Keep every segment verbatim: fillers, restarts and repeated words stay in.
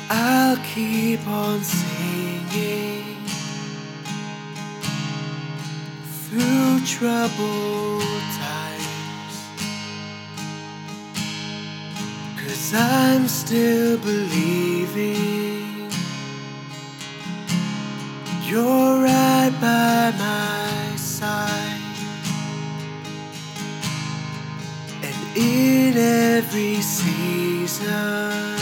I'll keep on singing through troubled times, 'cause I'm still believing you're right by my side. And in every season,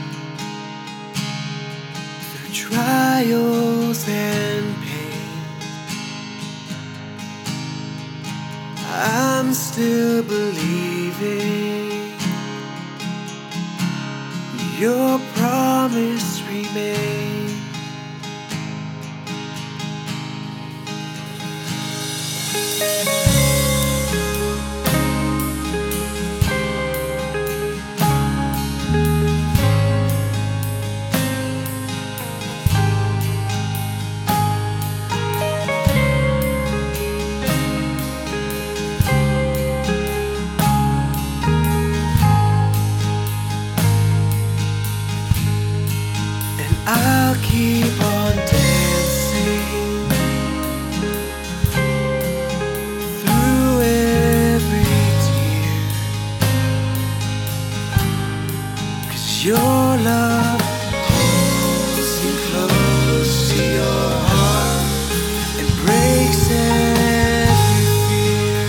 through trials and pain, I'm still believing your promise remains. I'll keep on dancing through every tear, 'cause your love holds me close to your heart and breaks every fear.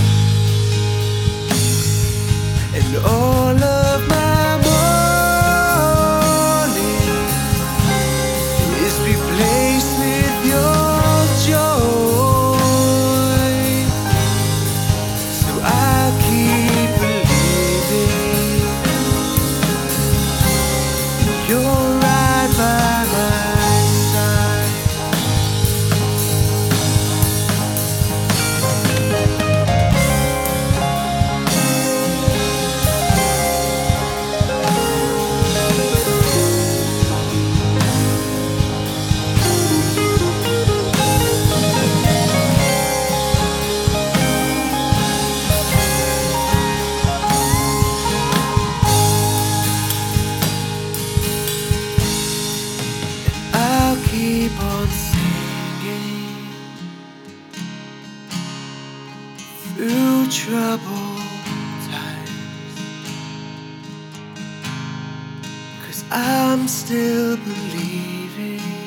And all of my you're right by my side. Keep on singing through troubled times, 'cause I'm still believing